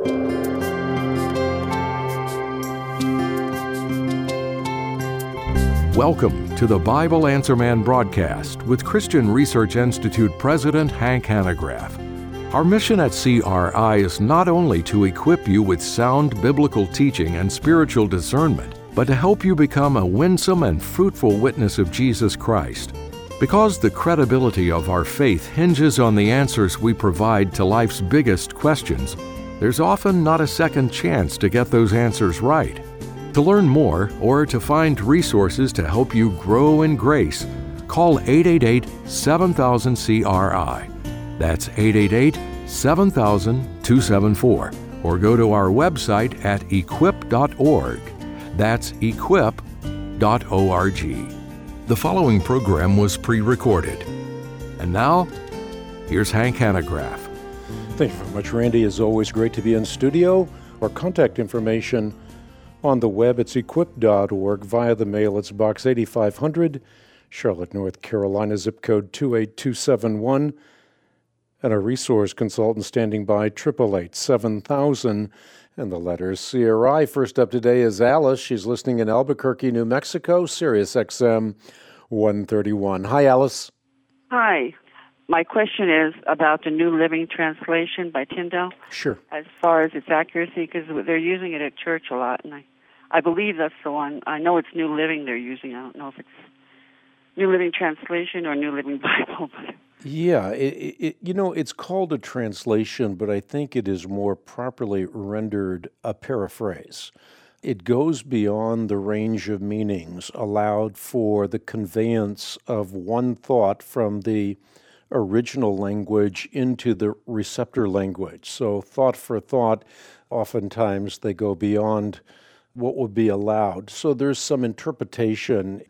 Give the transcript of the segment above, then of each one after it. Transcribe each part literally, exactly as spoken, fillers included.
Welcome to the Bible Answer Man broadcast with Christian Research Institute President Hank Hanegraaff. Our mission at C R I is not only to equip you with sound biblical teaching and spiritual discernment, but to help you become a winsome and fruitful witness of Jesus Christ. Because the credibility of our faith hinges on the answers we provide to life's biggest questions, there's often not a second chance to get those answers right. To learn more or to find resources to help you grow in grace, call eight eight eight, seven thousand, C R I. That's eight eight eight, seven thousand, two seven four. Or go to our website at equip dot org. That's equip dot org. The following program was pre-recorded. And now, here's Hank Hanegraaff. Thank you very much, Randy. It's always great to be in studio. Our contact information on the web, it's equip dot org. Via the mail, it's Box eighty-five hundred, Charlotte, North Carolina, zip code two eight two seven one. And a resource consultant standing by, eight eight eight, seven thousand, and the letters C R I. First up today is Alice. She's listening in Albuquerque, New Mexico, Sirius X M one thirty-one. Hi, Alice. Hi. My question is about the New Living Translation by Tyndale. Sure. As far as its accuracy, because they're using it at church a lot, and I, I believe that's the one. I know it's New Living they're using. I don't know if it's New Living Translation or New Living Bible. But yeah, it, it, you know, it's called a translation, but I think it is more properly rendered a paraphrase. It goes beyond the range of meanings allowed for the conveyance of one thought from the original language into the receptor language. So thought for thought, oftentimes they go beyond what would be allowed. So there's some interpretation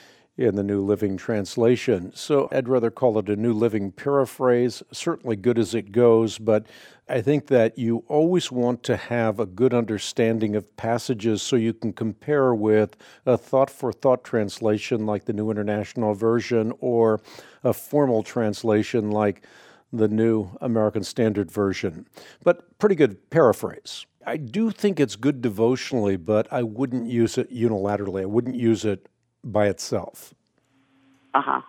in the New Living Translation. So I'd rather call it a New Living paraphrase, certainly good as it goes, but I think that you always want to have a good understanding of passages so you can compare with a thought-for-thought translation like the New International Version or a formal translation like the New American Standard Version. But pretty good paraphrase. I do think it's good devotionally, but I wouldn't use it unilaterally. I wouldn't use it by itself. Uh-huh.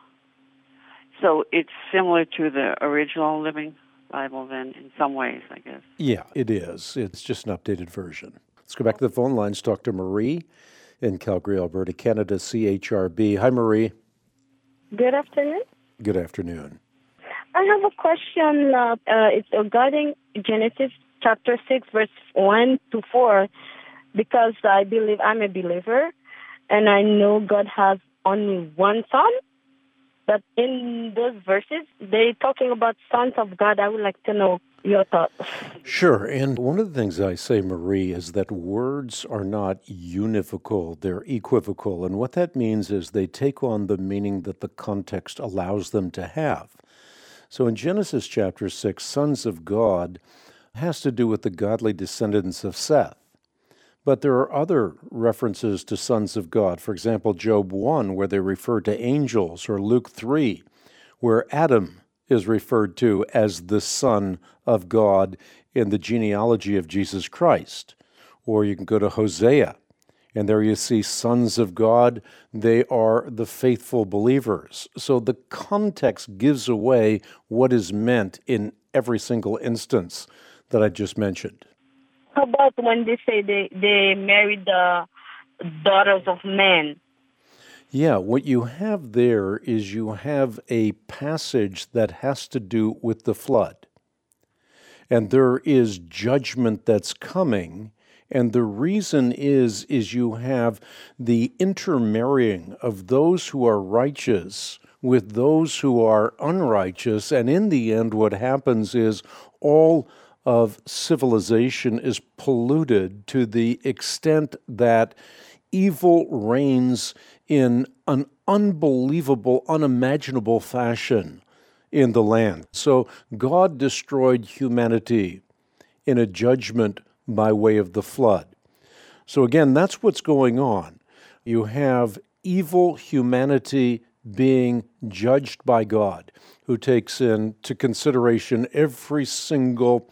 So it's similar to the original Living Bible then in some ways, I guess. Yeah, it is. It's just an updated version. Let's go back to the phone lines. Talk to Marie in Calgary, Alberta, Canada, C H R B. Hi, Marie. Good afternoon. Good afternoon. I have a question. Uh, uh, it's regarding Genesis chapter six, verse one to four, because I believe I'm a believer, and I know God has only one son. But in those verses, they're talking about sons of God. I would like to know your thoughts. Sure. And one of the things I say, Marie, is that words are not univocal. They're equivocal. And what that means is they take on the meaning that the context allows them to have. So in Genesis chapter six, sons of God has to do with the godly descendants of Seth. But there are other references to sons of God. For example, Job one, where they refer to angels, or Luke three, where Adam is referred to as the Son of God in the genealogy of Jesus Christ. Or you can go to Hosea, and there you see sons of God. They are the faithful believers. So the context gives away what is meant in every single instance that I just mentioned. How about when they say they, they married the daughters of men? Yeah, what you have there is you have a passage that has to do with the flood. And there is judgment that's coming. And the reason is, is you have the intermarrying of those who are righteous with those who are unrighteous. And in the end, what happens is all of civilization is polluted to the extent that evil reigns in an unbelievable, unimaginable fashion in the land. So God destroyed humanity in a judgment by way of the flood. So again, that's what's going on. You have evil humanity being judged by God, who takes into consideration every single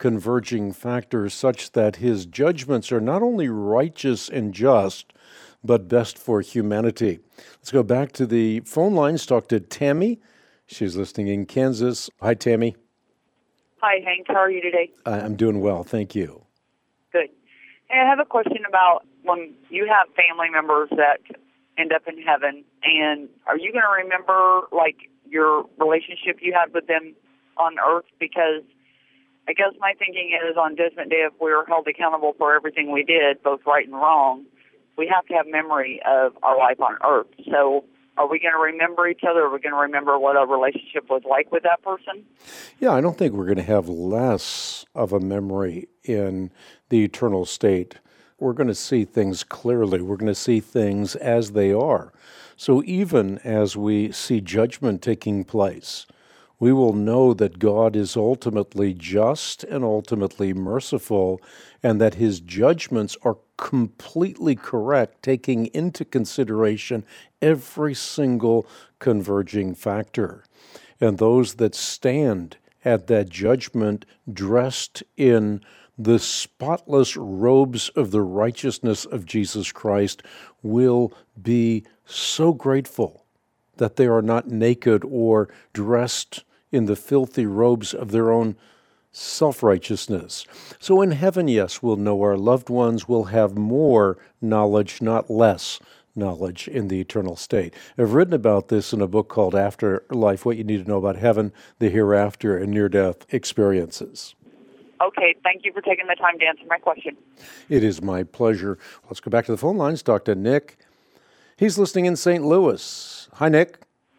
converging factors such that his judgments are not only righteous and just, but best for humanity. Let's go back to the phone lines, talk to Tammy. She's listening in Kansas. Hi, Tammy. Hi, Hank. How are you today? I'm doing well, thank you. Good. Hey, I have a question about when you have family members that end up in heaven, and are you going to remember, like, your relationship you had with them on earth? Because I guess my thinking is on Judgment Day, if we're held accountable for everything we did, both right and wrong, we have to have memory of our life on earth. So are we going to remember each other? Are we going to remember what our relationship was like with that person? Yeah, I don't think we're going to have less of a memory in the eternal state. We're going to see things clearly. We're going to see things as they are. So even as we see judgment taking place, we will know that God is ultimately just and ultimately merciful, and that his judgments are completely correct, taking into consideration every single converging factor. And those that stand at that judgment dressed in the spotless robes of the righteousness of Jesus Christ will be so grateful that they are not naked or dressed in the filthy robes of their own self-righteousness. So in heaven, yes, we'll know our loved ones. Will have more knowledge, not less knowledge in the eternal state. I've written about this in a book called Afterlife, What You Need to Know About Heaven, the Hereafter, and Near-Death Experiences. Okay, thank you for taking the time to answer my question. It is my pleasure. Let's go back to the phone lines. Talk to Nick. He's listening in Saint Louis. Hi, Nick.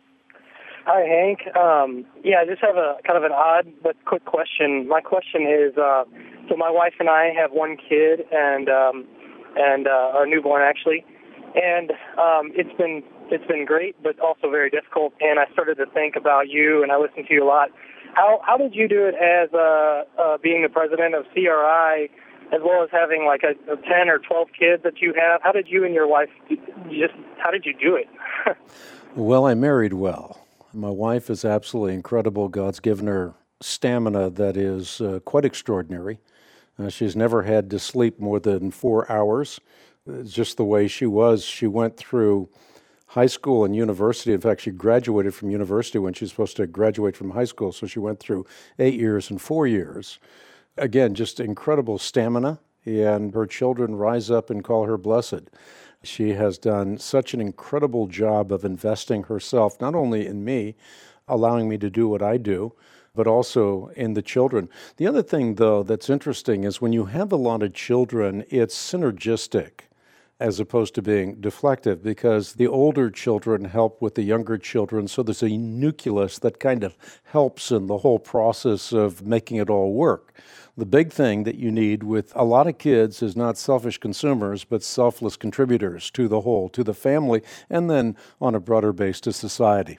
Hi, Hank. Um, yeah, I just have a kind of an odd but quick question. My question is, uh, so my wife and I have one kid, and um, and uh, our newborn actually, and um, it's been it's been great, but also very difficult. And I started to think about you, and I listen to you a lot. How how did you do it as uh, uh, being the president of C R I, as well as having like a, a ten or twelve kids that you have? How did you and your wife just how did you do it? Well, I married well. My wife is absolutely incredible. God's given her stamina that is uh, quite extraordinary. Uh, she's never had to sleep more than four hours. It's just the way she was. She went through high school and university. In fact, she graduated from university when she was supposed to graduate from high school. So she went through eight years and four years. Again, just incredible stamina, and her children rise up and call her blessed. She has done such an incredible job of investing herself, not only in me, allowing me to do what I do, but also in the children. The other thing, though, that's interesting is when you have a lot of children, it's synergistic as opposed to being deflective, because the older children help with the younger children, so there's a nucleus that kind of helps in the whole process of making it all work. The big thing that you need with a lot of kids is not selfish consumers, but selfless contributors to the whole, to the family, and then on a broader base to society.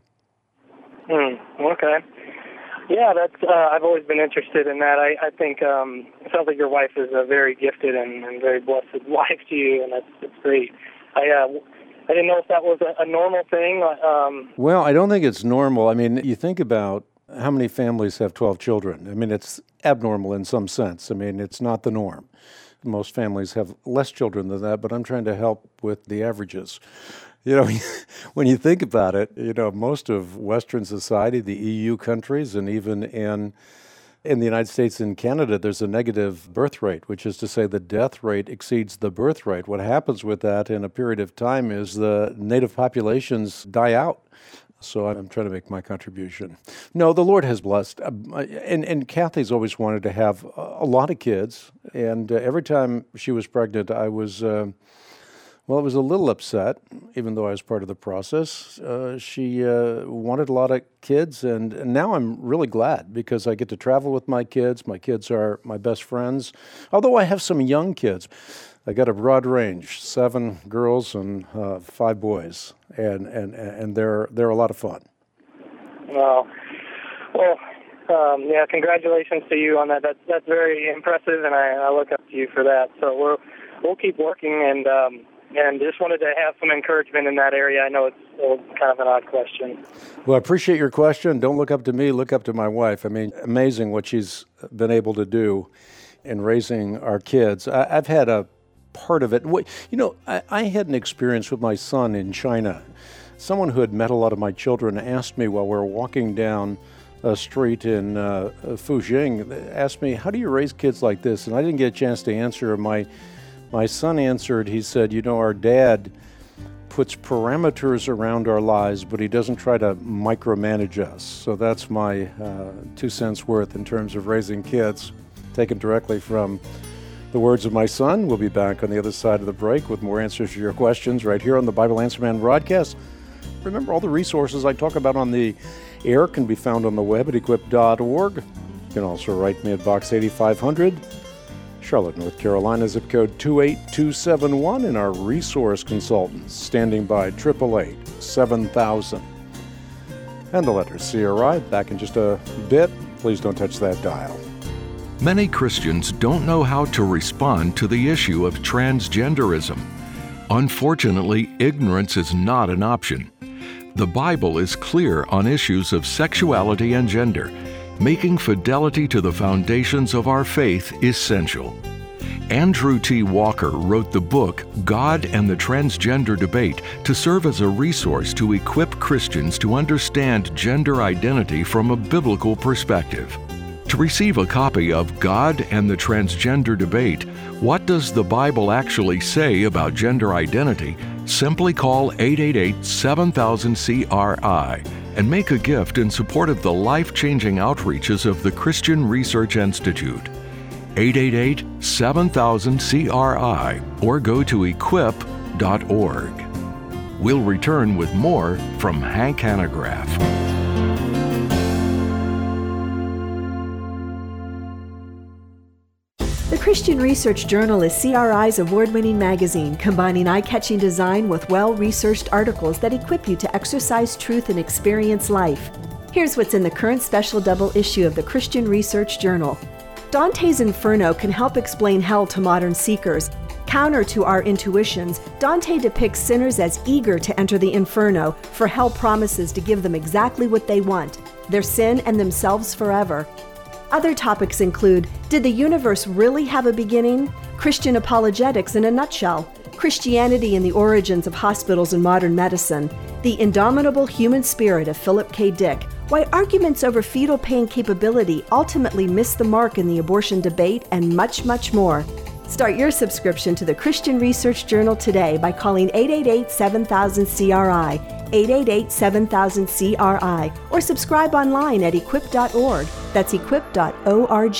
Hmm, okay. Yeah, that's. Uh, I've always been interested in that. I, I think um, it sounds like your wife is a very gifted and, and very blessed wife to you, and that's, that's great. I uh, I didn't know if that was a, a normal thing. Um, well, I don't think it's normal. I mean, you think about how many families have twelve children. I mean, it's abnormal in some sense. I mean, it's not the norm. Most families have less children than that, but I'm trying to help with the averages. You know, when you think about it, you know, most of Western society, the E U countries, and even in in the United States and Canada, there's a negative birth rate, which is to say the death rate exceeds the birth rate. What happens with that in a period of time is the native populations die out. So I'm trying to make my contribution. No, the Lord has blessed. And, and Kathy's always wanted to have a lot of kids. And uh, every time she was pregnant, I was... Uh, Well, I was a little upset, even though I was part of the process. Uh, she uh, wanted a lot of kids, and, and now I'm really glad because I get to travel with my kids. My kids are my best friends, although I have some young kids. I got a broad range, seven girls and uh, five boys, and, and, and they're they're a lot of fun. Well, well, um, yeah, congratulations to you on that. That's, that's very impressive, and I, I look up to you for that. So we'll, we'll keep working, and... Um, and just wanted to have some encouragement in that area. I know it's still kind of an odd question. Well, I appreciate your question. Don't look up to me, look up to my wife. I mean, amazing what she's been able to do in raising our kids. I, I've had a part of it. You know, I, I had an experience with my son in China. Someone who had met a lot of my children asked me while we were walking down a street in uh, Fujian, asked me, how do you raise kids like this? And I didn't get a chance to answer. My my son answered, he said, you know, our dad puts parameters around our lives, but he doesn't try to micromanage us. So that's my uh, two cents worth in terms of raising kids, taken directly from the words of my son. We'll be back on the other side of the break with more answers to your questions right here on the Bible Answer Man broadcast. Remember, all the resources I talk about on the air can be found on the web at equip dot org. You can also write me at Box eighty-five hundred, Charlotte, North Carolina, zip code two eight two seven one, and our resource consultants standing by, eight eight eight, seven thousand. And the letter C R I, back in just a bit. Please don't touch that dial. Many Christians don't know how to respond to the issue of transgenderism. Unfortunately, ignorance is not an option. The Bible is clear on issues of sexuality and gender, making fidelity to the foundations of our faith essential. Andrew T. Walker wrote the book God and the Transgender Debate to serve as a resource to equip Christians to understand gender identity from a biblical perspective. To receive a copy of God and the Transgender Debate, What Does the Bible Actually Say About Gender Identity? Simply call eight eight eight, seven thousand, C R I and make a gift in support of the life-changing outreaches of the Christian Research Institute. eight eight eight, seven thousand, C R I or go to equip dot org. We'll return with more from Hank Hanegraaff. The Christian Research Journal is C R I's award-winning magazine, combining eye-catching design with well-researched articles that equip you to exercise truth and experience life. Here's what's in the current special double issue of the Christian Research Journal. Dante's Inferno can help explain hell to modern seekers. Counter to our intuitions, Dante depicts sinners as eager to enter the inferno, for hell promises to give them exactly what they want, their sin and themselves forever. Other topics include, did the universe really have a beginning? Christian apologetics in a nutshell. Christianity and the origins of hospitals and modern medicine. The indomitable human spirit of Philip K. Dick. Why arguments over fetal pain capability ultimately miss the mark in the abortion debate, and much, much more. Start your subscription to the Christian Research Journal today by calling eight eight eight, seven thousand, C R I, eight eight eight, seven thousand, C R I, or subscribe online at equip dot org. That's equip dot org.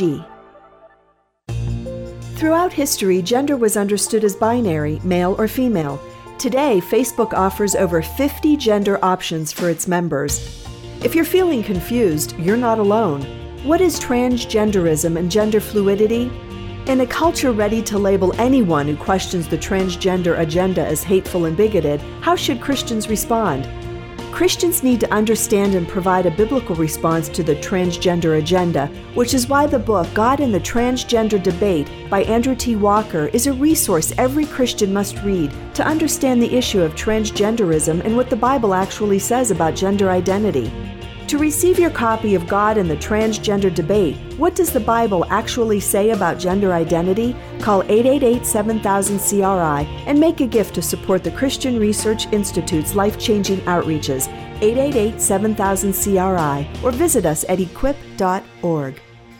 Throughout history, gender was understood as binary, male or female. Today, Facebook offers over fifty gender options for its members. If you're feeling confused, you're not alone. What is transgenderism and gender fluidity? In a culture ready to label anyone who questions the transgender agenda as hateful and bigoted, how should Christians respond? Christians need to understand and provide a biblical response to the transgender agenda, which is why the book God and the Transgender Debate by Andrew T. Walker is a resource every Christian must read to understand the issue of transgenderism and what the Bible actually says about gender identity. To receive your copy of God and the Transgender Debate, What Does the Bible Actually Say About Gender Identity? Call eight eight eight, seven thousand, C R I and make a gift to support the Christian Research Institute's life-changing outreaches, eight eight eight, seven thousand, C R I, or visit us at equip dot org.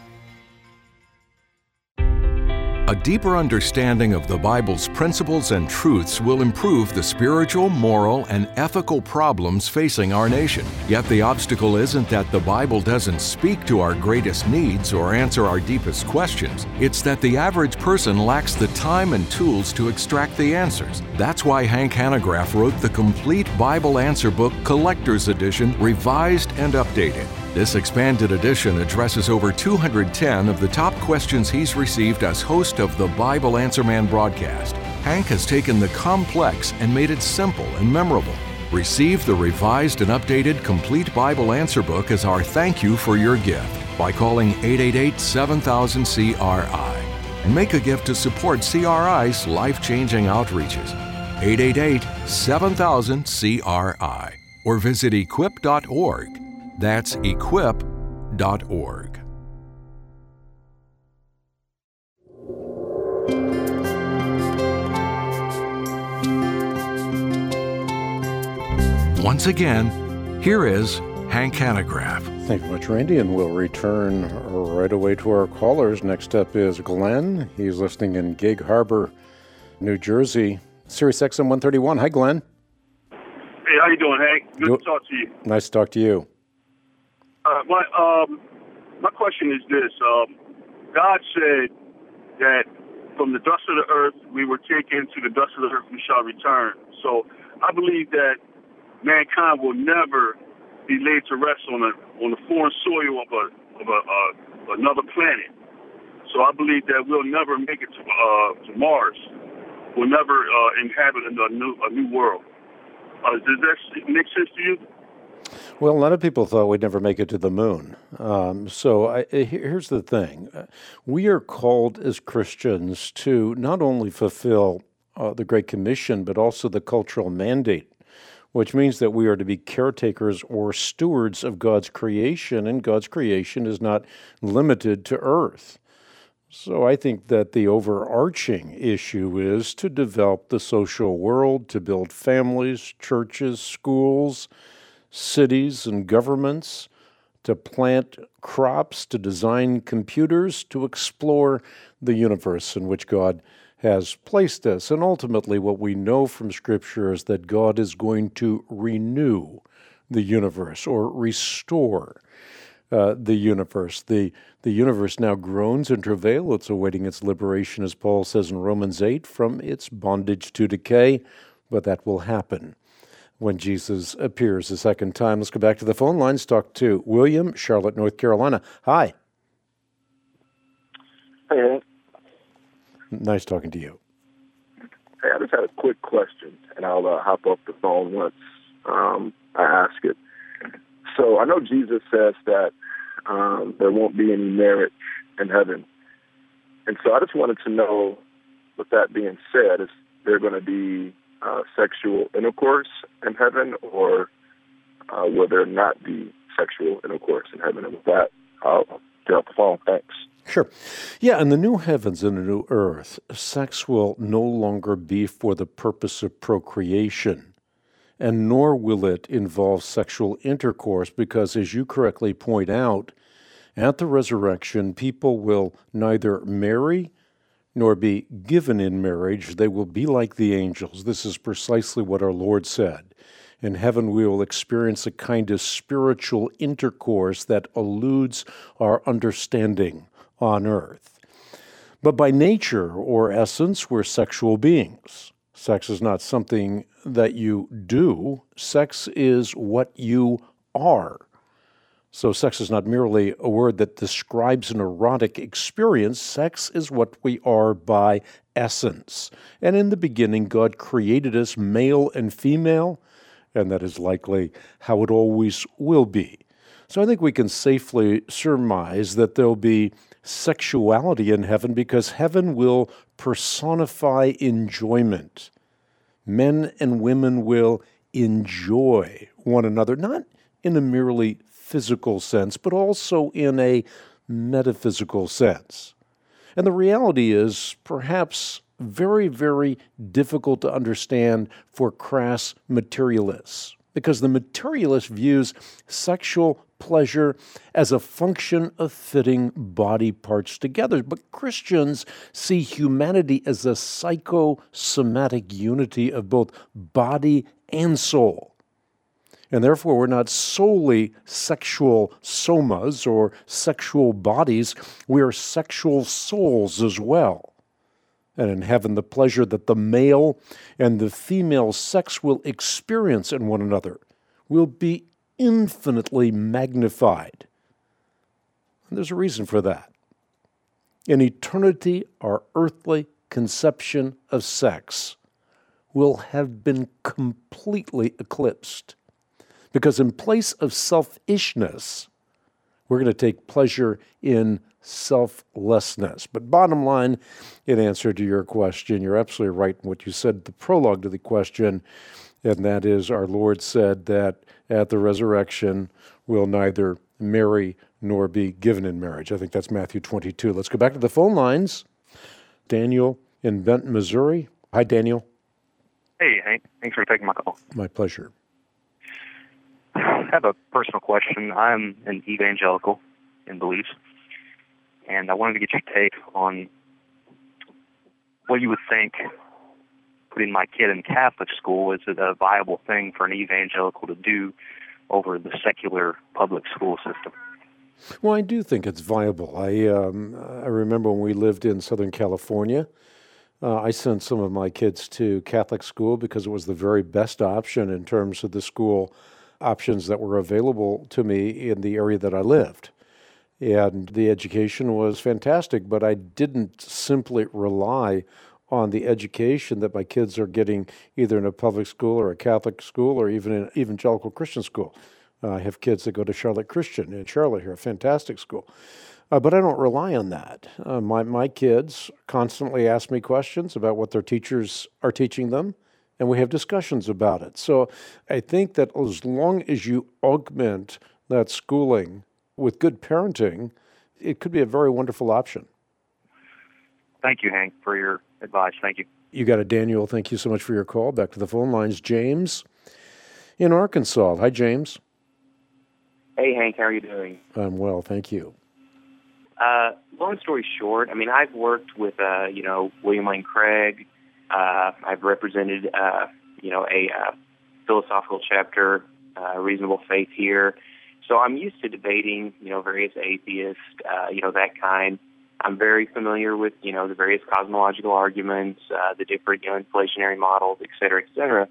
A deeper understanding of the Bible's principles and truths will improve the spiritual, moral, and ethical problems facing our nation. Yet the obstacle isn't that the Bible doesn't speak to our greatest needs or answer our deepest questions. It's that the average person lacks the time and tools to extract the answers. That's why Hank Hanegraaff wrote the complete Bible Answer Book Collector's Edition, revised and updated. This expanded edition addresses over two hundred ten of the top questions he's received as host of the Bible Answer Man broadcast. Hank has taken the complex and made it simple and memorable. Receive the revised and updated Complete Bible Answer Book as our thank you for your gift by calling eight eight eight, seven thousand, C R I and make a gift to support C R I's life-changing outreaches. eight eight eight, seven thousand, C R I, or visit equip dot org. That's equip dot org. Once again, here is Hank Hanegraaff. Thank you much, Randy, and we'll return right away to our callers. Next up is Glenn. He's listening in Gig Harbor, New Jersey. Sirius X M one thirty-one. Hi, Glenn. Hey, how you doing, Hank? Good Do- to talk to you. Nice to talk to you. Uh, my um, my question is this: um, God said that from the dust of the earth we were taken, to the dust of the earth we shall return. So I believe that mankind will never be laid to rest on a on the foreign soil of a of a uh, another planet. So I believe that we'll never make it to uh, to Mars. We'll never uh, inhabit a new a new world. Uh, does that make sense to you? Well, a lot of people thought we'd never make it to the moon. Um, so I, here's the thing. We are called as Christians to not only fulfill uh, the Great Commission, but also the cultural mandate, which means that we are to be caretakers or stewards of God's creation, and God's creation is not limited to earth. So I think that the overarching issue is to develop the social world, to build families, churches, schools, cities, and governments, to plant crops, to design computers, to explore the universe in which God has placed us. And ultimately, what we know from Scripture is that God is going to renew the universe or restore uh, the universe. The, the universe now groans in travail. It's awaiting its liberation, as Paul says in Romans eight, from its bondage to decay, but that will happen when Jesus appears a second time. Let's go back to the phone lines. Talk to William, Charlotte, North Carolina. Hi. Hey, Nice talking to you. Hey, I just had a quick question, and I'll uh, hop off the phone once um, I ask it. So I know Jesus says that um, there won't be any marriage in heaven. And so I just wanted to know, with that being said, is there going to be uh, sexual intercourse in heaven, or uh, will there not be sexual intercourse in heaven? And with that, I'll get off the phone. Thanks. Sure. Yeah, in the new heavens and the new earth, sex will no longer be for the purpose of procreation, and nor will it involve sexual intercourse, because, as you correctly point out, at the resurrection, people will neither marry nor be given in marriage. They will be like the angels. This is precisely what our Lord said. In heaven, we will experience a kind of spiritual intercourse that eludes our understanding on earth. But by nature or essence, we're sexual beings. Sex is not something that you do. Sex is what you are. So sex is not merely a word that describes an erotic experience. Sex is what we are by essence. And in the beginning, God created us male and female, and that is likely how it always will be. So I think we can safely surmise that there'll be sexuality in heaven, because heaven will personify enjoyment. Men and women will enjoy one another, not in a merely physical sense, but also in a metaphysical sense. And the reality is perhaps very, very difficult to understand for crass materialists, because the materialist views sexual pleasure as a function of fitting body parts together. But Christians see humanity as a psychosomatic unity of both body and soul. And therefore, we're not solely sexual somas or sexual bodies. We are sexual souls as well. And in heaven, the pleasure that the male and the female sex will experience in one another will be infinitely magnified. And there's a reason for that. In eternity, our earthly conception of sex will have been completely eclipsed, because in place of selfishness, We're going to take pleasure in selflessness. But bottom line, in answer to your question, you're absolutely right in what you said, the prologue to the question, and that is our Lord said that at the resurrection we'll neither marry nor be given in marriage. I think that's Matthew twenty-two. Let's go back to the phone lines. Daniel in Benton, Missouri. Hi, Daniel. Hey, Hank. Thanks for taking my call. My pleasure. I have a personal question. I'm an evangelical in beliefs, and I wanted to get your take on what you would think putting my kid in Catholic school. Is it a viable thing for an evangelical to do over the secular public school system? Well, I do think it's viable. I um, I remember when we lived in Southern California, uh, I sent some of my kids to Catholic school because it was the very best option in terms of the school options that were available to me in the area that I lived. And the education was fantastic, but I didn't simply rely on the education that my kids are getting either in a public school or a Catholic school or even an evangelical Christian school. Uh, I have kids that go to Charlotte Christian in Charlotte here, a fantastic school. Uh, but I don't rely on that. Uh, my, my kids constantly ask me questions about what their teachers are teaching them, and we have discussions about it. So I think that as long as you augment that schooling with good parenting, it could be a very wonderful option. Thank you, Hank, for your advice. Thank you. You got it, Daniel. Thank you so much for your call. Back to the phone lines. James in Arkansas. Hi, James. Hey, Hank. How are you doing? I'm well, thank you. Uh, long story short, I mean, I've worked with, uh, you know, William Lane Craig. Uh, I've represented, uh, you know, a uh, philosophical chapter, uh, Reasonable Faith here. So I'm used to debating, you know, various atheists, uh, you know, that kind. I'm very familiar with, you know, the various cosmological arguments, uh, the different, you know, inflationary models, et cetera, et cetera.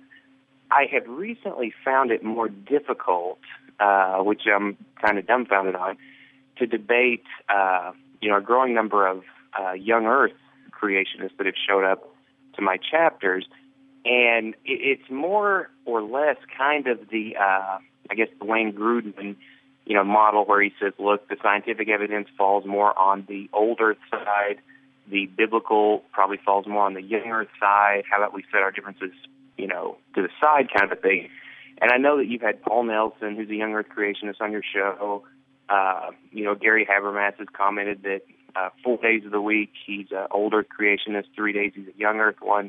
I have recently found it more difficult, uh, which I'm kind of dumbfounded on, to debate, uh, you know, a growing number of uh, young Earth creationists that have showed up to my chapters. And it, it's more or less kind of the, uh, I guess, the Wayne Grudem, you know, model where he says, look, the scientific evidence falls more on the old Earth side. The biblical probably falls more on the young Earth side. How about we set our differences, you know, to the side kind of a thing. And I know that you've had Paul Nelson, who's a young Earth creationist, on your show. Uh, you know, Gary Habermas has commented that uh, four days of the week he's an old Earth creationist, three days he's a young Earth one.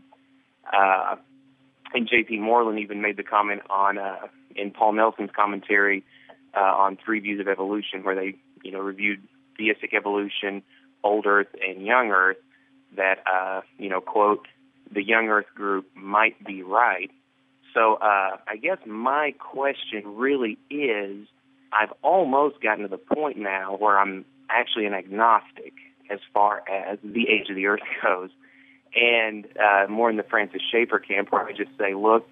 Uh, and J P Moreland even made the comment on uh, in Paul Nelson's commentary uh, on Three Views of Evolution, where they, you know, reviewed theistic evolution, old Earth, and young Earth, that, uh, you know, quote, the young Earth group might be right. So uh, I guess my question really is, I've almost gotten to the point now where I'm actually an agnostic as far as the age of the Earth goes, and uh, more in the Francis Schaeffer camp, where I just say, look,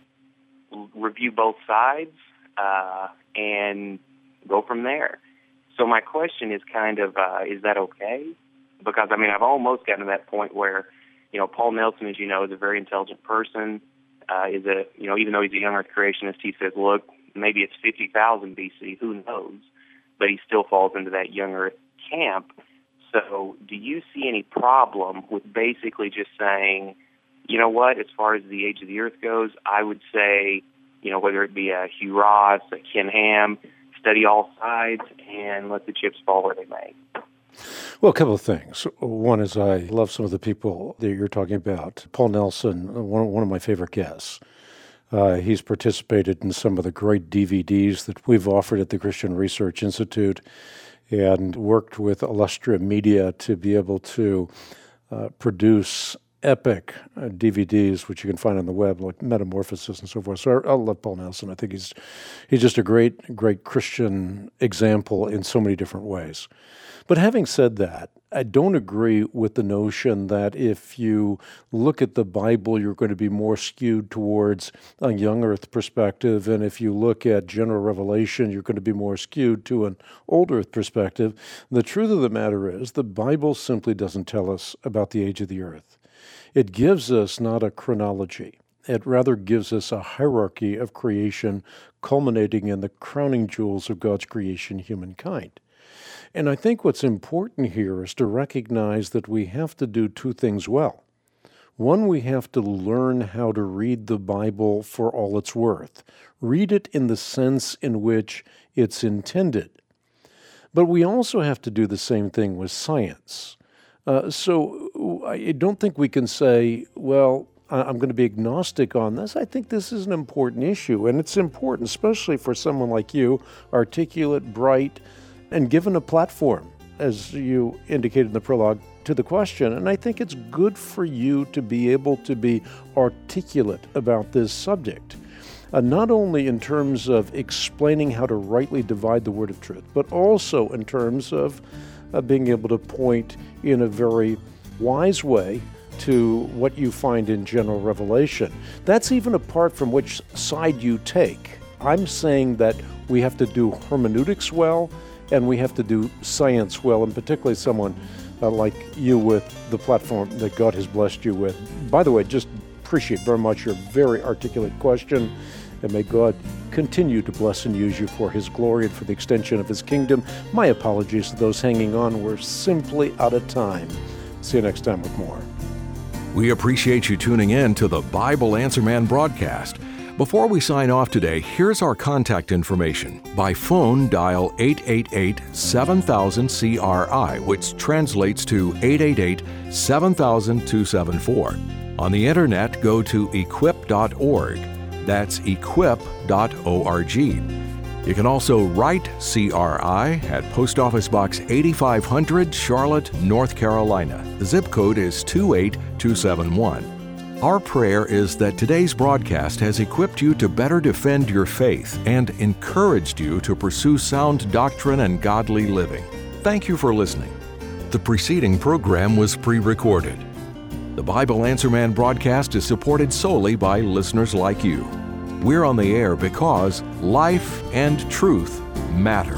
review both sides uh, and go from there. So my question is kind of, uh, is that okay? Because, I mean, I've almost gotten to that point where, you know, Paul Nelson, as you know, is a very intelligent person, uh, is a, you know, even though he's a young Earth creationist, he says, look, maybe it's fifty thousand B C, who knows? But he still falls into that young Earth camp. So do you see any problem with basically just saying, you know what, as far as the age of the Earth goes, I would say, you know, whether it be a Hugh Ross, a Ken Ham, study all sides and let the chips fall where they may? Well, a couple of things. One is I love some of the people that you're talking about. Paul Nelson, one, one of my favorite guests. Uh, he's participated in some of the great D V Ds that we've offered at the Christian Research Institute and worked with Illustria Media to be able to uh, produce epic uh, D V Ds, which you can find on the web, like Metamorphosis and so forth. So I, I love Paul Nelson. I think he's he's just a great, great Christian example in so many different ways. But having said that, I don't agree with the notion that if you look at the Bible, you're going to be more skewed towards a young Earth perspective, and if you look at general revelation, you're going to be more skewed to an old Earth perspective. The truth of the matter is the Bible simply doesn't tell us about the age of the Earth. It gives us not a chronology. It rather gives us a hierarchy of creation culminating in the crowning jewels of God's creation, humankind. And I think what's important here is to recognize that we have to do two things well. One, we have to learn how to read the Bible for all it's worth. Read it in the sense in which it's intended. But we also have to do the same thing with science. Uh, so I don't think we can say, well, I'm going to be agnostic on this. I think this is an important issue, and it's important, especially for someone like you, articulate, bright, and given a platform, as you indicated in the prologue, to the question. And I think it's good for you to be able to be articulate about this subject, uh, not only in terms of explaining how to rightly divide the word of truth, but also in terms of uh, being able to point in a very wise way to what you find in general revelation. That's even apart from which side you take. I'm saying that we have to do hermeneutics well, and we have to do science well, and particularly someone uh, like you with the platform that God has blessed you with. By the way, just appreciate very much your very articulate question, and may God continue to bless and use you for His glory and for the extension of His kingdom. My apologies to those hanging on. We're simply out of time. See you next time with more. We appreciate you tuning in to the Bible Answer Man broadcast. Before we sign off today, here's our contact information. By phone, dial eight eight eight, seven thousand, C R I, which translates to eight eight eight, seven thousand, two seven four. On the internet, go to equip dot org. That's equip dot org. You can also write C R I at Post Office Box eighty-five hundred, Charlotte, North Carolina. The zip code is two eight two seven one. Our prayer is that today's broadcast has equipped you to better defend your faith and encouraged you to pursue sound doctrine and godly living. Thank you for listening. The preceding program was pre-recorded. The Bible Answer Man broadcast is supported solely by listeners like you. We're on the air because life and truth matter.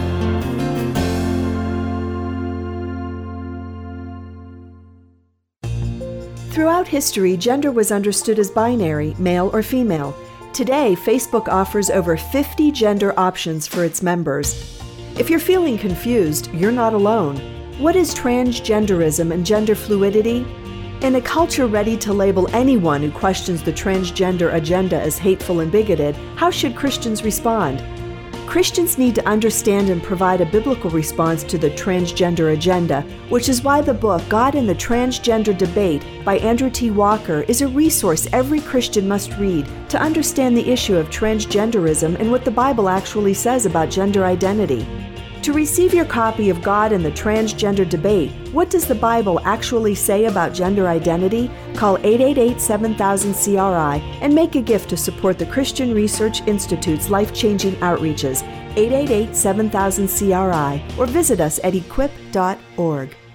Throughout history, gender was understood as binary, male or female. Today, Facebook offers over fifty gender options for its members. If you're feeling confused, you're not alone. What is transgenderism and gender fluidity? In a culture ready to label anyone who questions the transgender agenda as hateful and bigoted, how should Christians respond? Christians need to understand and provide a biblical response to the transgender agenda, which is why the book God and the Transgender Debate by Andrew T. Walker is a resource every Christian must read to understand the issue of transgenderism and what the Bible actually says about gender identity. To receive your copy of God and the Transgender Debate, What Does the Bible Actually Say About Gender Identity? Call eight eight eight, seven thousand, C R I and make a gift to support the Christian Research Institute's life-changing outreaches, eight eight eight, seven thousand, C R I, or visit us at equip dot org.